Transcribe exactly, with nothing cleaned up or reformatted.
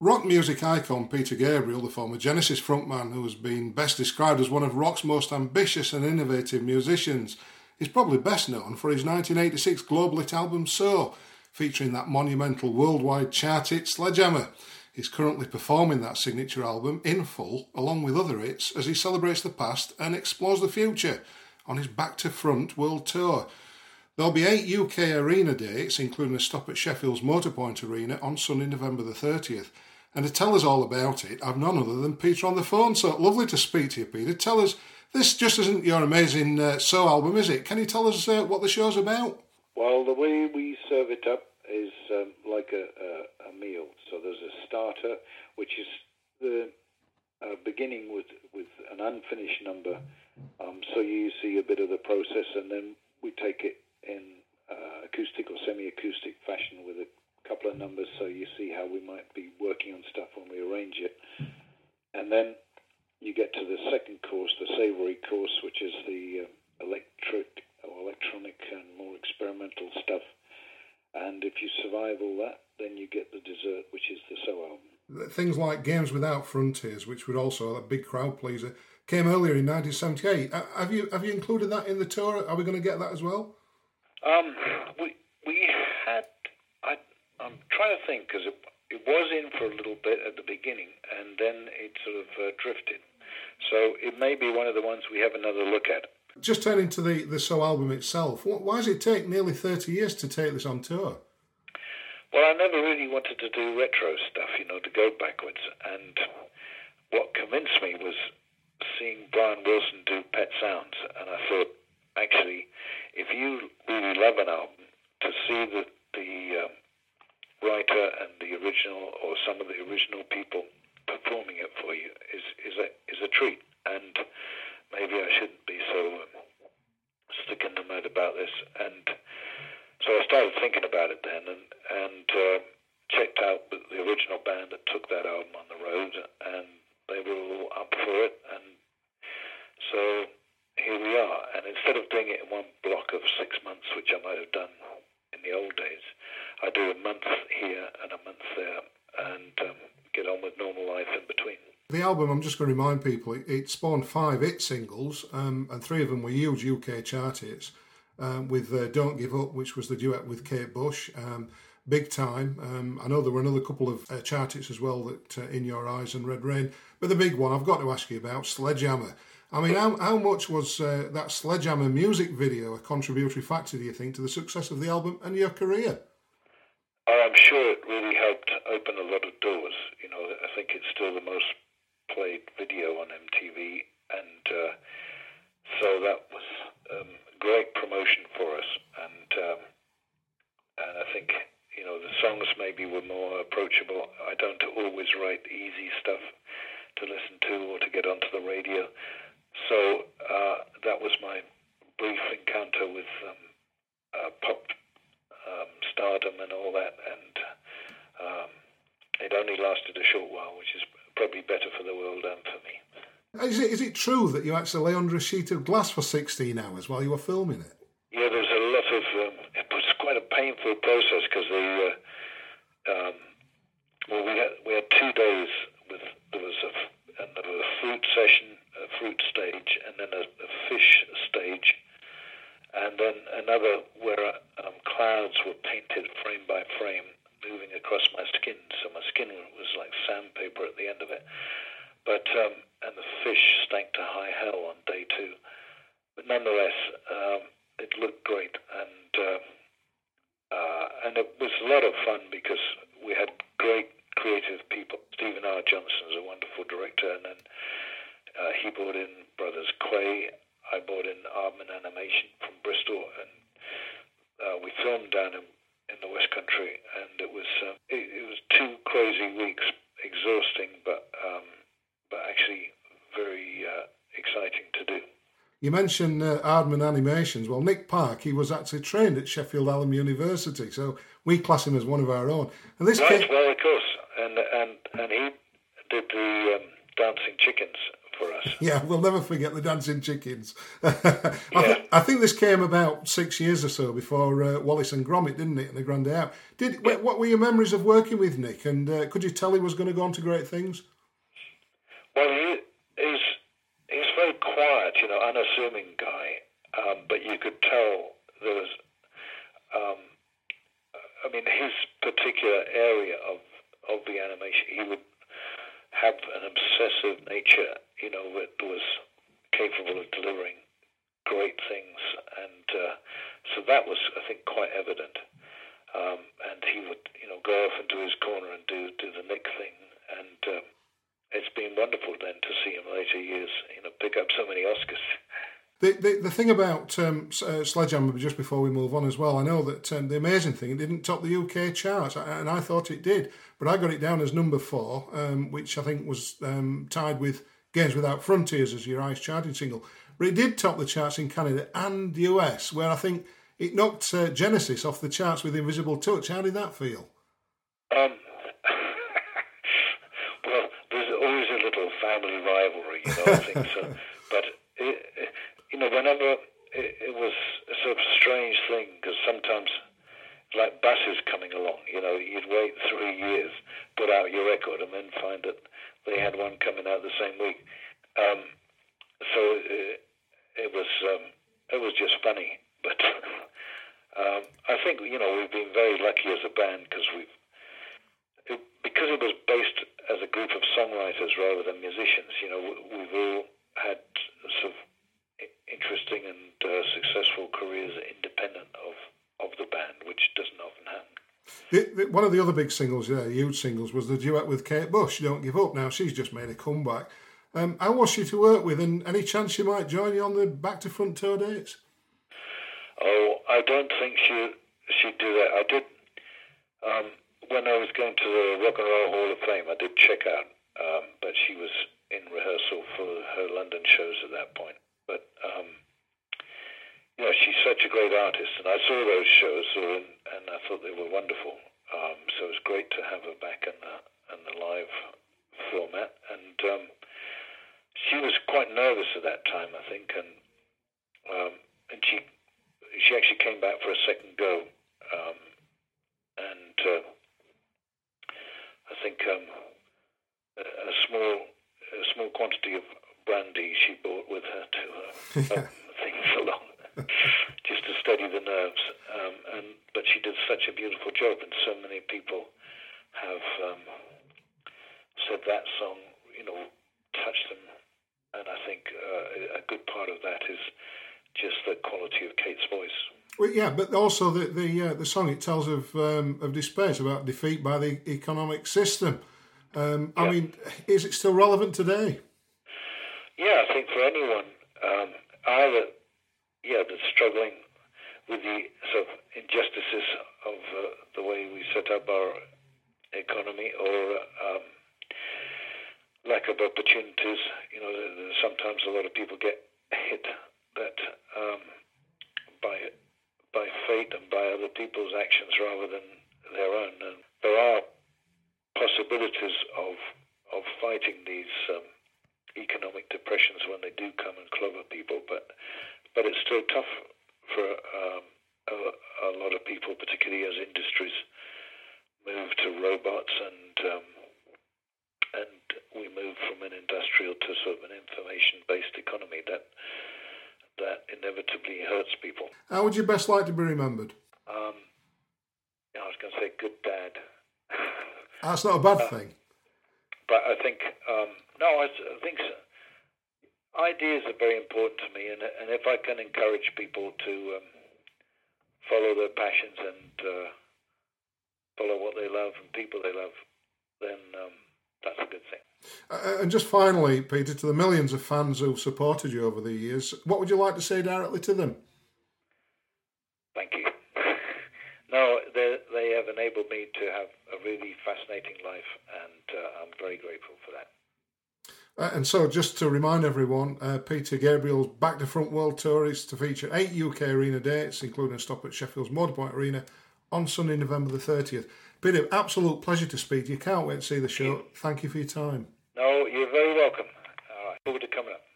Rock music icon Peter Gabriel, the former Genesis frontman who has been best described as one of rock's most ambitious and innovative musicians, is probably best known for his nineteen eighty-six global hit album So, featuring that monumental worldwide chart hit Sledgehammer. He's currently performing that signature album in full, along with other hits, as he celebrates the past and explores the future on his Back to Front world tour. There'll be eight U K arena dates, including a stop at Sheffield's Motorpoint Arena on Sunday, November the thirtieth. And to tell us all about it, I've none other than Peter on the phone. So lovely to speak to you, Peter. Tell us, this just isn't your amazing uh, So album, is it? Can you tell us uh, what the show's about? Well, the way we serve it up is um, like a, a, a meal. So there's a starter, which is the uh, beginning with, with an unfinished number. Um, so you see a bit of the process, and then we take it in uh, acoustic or semi-acoustic fashion with a couple of numbers, so you see how we might be working on stuff when we arrange it. And then you get to the second course, the savoury course, which is the uh, electric or electronic and more experimental stuff. And if you survive all that, then you get the dessert, which is the So album. Things like Games Without Frontiers, which would also a big crowd pleaser, came earlier in nineteen seventy-eight. Have you have you included that in the tour? Are we going to get that as well? Um, we we had. I I'm trying to think, because it, it was in for a little bit at the beginning, and then it sort of uh, drifted. So it may be one of the ones we have another look at. Just turning to the, the So album itself, why does it take nearly thirty years to take this on tour? Well, I never really wanted to do retro stuff, you know, to go backwards. And what convinced me was seeing Brian Wilson do Pet Sounds. And I thought, actually, if you really love an album, to see the, the um, writer and the original, or some of the original people performing it for you, is, is, a, is a treat. And maybe I shouldn't be so um, stick in the mud about this. And so I started thinking about it then, and, and uh, checked out the, the original band that took that album on the road, and they were all up for it. And so here we are. And instead of doing it in one block of six months, which I might have done in the old days, I do a month here and a month there, and um, get on with normal life in between. The album, I'm just going to remind people, it, it spawned five hit singles, um, and three of them were huge U K chart hits, um, with uh, Don't Give Up, which was the duet with Kate Bush, um, Big Time. Um, I know there were another couple of uh, chart hits as well, that uh, In Your Eyes and Red Rain. But the big one I've got to ask you about, Sledgehammer. I mean, how, how much was uh, that Sledgehammer music video a contributory factor, do you think, to the success of the album and your career? Oh, I'm sure it really helped open a lot of doors. You know, I think it's still the most played video on M T V, and uh, so that was um, great promotion for us. And um, and I think, you know, the songs maybe were more approachable. I don't always write easy stuff to listen to or to get onto the radio. So uh, that was my brief encounter with um, uh, pop um, stardom and all that, and um, it only lasted a short while, which is probably better for the world and for me. Is it, is it true that you actually lay under a sheet of glass for sixteen hours while you were filming it? Yeah, there was a lot of... Um, it was quite a painful process, because the... Uh, um, well, we had, we had two days with... There was a, and there was a fruit session, a fruit stage, and then a, a fish stage, and then another where um, clouds were painted frame by frame, moving across my skin, so my skin was like sandpaper at the end of it. But um, and the fish stank to high hell on day two. But nonetheless, um, it looked great, and uh, uh, and it was a lot of fun, because we had great creative people. Stephen R. Johnson is a wonderful director, and then uh, he brought in Brothers Quay. I brought in Aardman Animation from Bristol, and uh, we filmed down in in the West Country, and it was uh, it, it was two crazy weeks, exhausting, but um, but actually very uh, exciting to do. You mentioned uh, Aardman Animations. Well, Nick Park, he was actually trained at Sheffield Hallam University, so we class him as one of our own. And this right, came... well, of course, and and and he did the um, Dancing Chickens for us. Yeah, we'll never forget the Dancing Chickens. I, yeah. th- I think this came about six years or so before uh, Wallace and Gromit, didn't it, and the Grand Day Out. Did yeah. What were your memories of working with Nick, and uh, could you tell he was going to go on to great things? Well, he is he's very quiet, you know, unassuming guy, um, but you could tell there was, um, I mean, his particular area of, of the animation, he would have an obsessive nature, you know, that was capable of delivering great things, and uh, so that was, I think, quite evident. Um, and he would, you know, go off into his corner and do, do the Nick thing, and um, it's been wonderful then to see him later years, you know, pick up so many Oscars. The the, the thing about um, uh, Sledgehammer, just before we move on as well, I know that um, the amazing thing, it didn't top the U K charts, and I thought it did, but I got it down as number four, um, which I think was um, tied with Games Without Frontiers as your highest charting single. But it did top the charts in Canada and U S, where I think it knocked uh, Genesis off the charts with Invisible Touch. How did that feel? Um, well, there's always a little family rivalry, you know, I think so. But, it, you know, whenever it, it was a sort of strange thing, because sometimes, like buses coming along, you know, you'd wait three years, put out your record, and then find that they had one coming out the same week. Um, so it, it was um, it was just funny. But um, I think, you know, we've been very lucky as a band because we've it, because it was based as a group of songwriters rather than musicians. You know, we've all had sort of interesting and uh, successful careers independent of, of the band, which doesn't often happen. The, the, one of the other big singles, yeah, huge singles, was the duet with Kate Bush, Don't Give Up. Now, she's just made a comeback. Um, how was she to work with, and any chance she might join you on the Back to Front tour dates? Oh, I don't think she, she'd do that. I did, um, when I was going to the Rock and Roll Hall of Fame, I did check out, um, but she was in rehearsal for her London shows at that point. But, um, you know, she's such a great artist, and I saw those shows, and, and I thought they were wonderful. Um, so it was great to have her back in the, in the live format. And um, she was quite nervous at that time, I think, and um, and she she actually came back for a second go, um, and uh, I think um, a, a small a small quantity of brandy she brought with her to uh, um, things along, just to steady the nerves. Um, and but she did such a beautiful job, and so many people have um, said that song, you know, touched them. And I think uh, a good part of that is just the quality of Kate's voice. Well, yeah, but also the the uh, the song, it tells of um, of despair. It's about defeat by the economic system. Um, I yeah. mean, is it still relevant today? Yeah, I think for anyone, um, either yeah, that's struggling with the sort of injustices of uh, the way we set up our economy, or um, lack of opportunities. You know, sometimes a lot of people get hit that um, by by fate and by other people's actions rather than their own. And there are possibilities of of fighting these um, economic depressions when they do come and clobber people, but but it's still tough for um, a, a lot of people, particularly as industries move to robots and um, and we move from an industrial to sort of an information-based economy that that inevitably hurts people. How would you best like to be remembered? Um, I was going to say good dad. That's not a bad uh, thing. But I think, um, no, I, I think so. Ideas are very important to me, and, and if I can encourage people to um, follow their passions and uh, follow what they love and people they love, then um, that's a good thing. Uh, and just finally, Peter, to the millions of fans who've supported you over the years, what would you like to say directly to them? Thank you. No, they, they have enabled me to have a really fascinating life, and uh, I'm very grateful for that. Uh, and so, just to remind everyone, uh, Peter Gabriel's Back to Front World Tour is to feature eight U K arena dates, including a stop at Sheffield's Motorpoint Arena on Sunday, November the thirtieth. Peter, absolute pleasure to speak to you. Can't wait to see the show. Thank you for your time. No, you're very welcome. forward to coming up.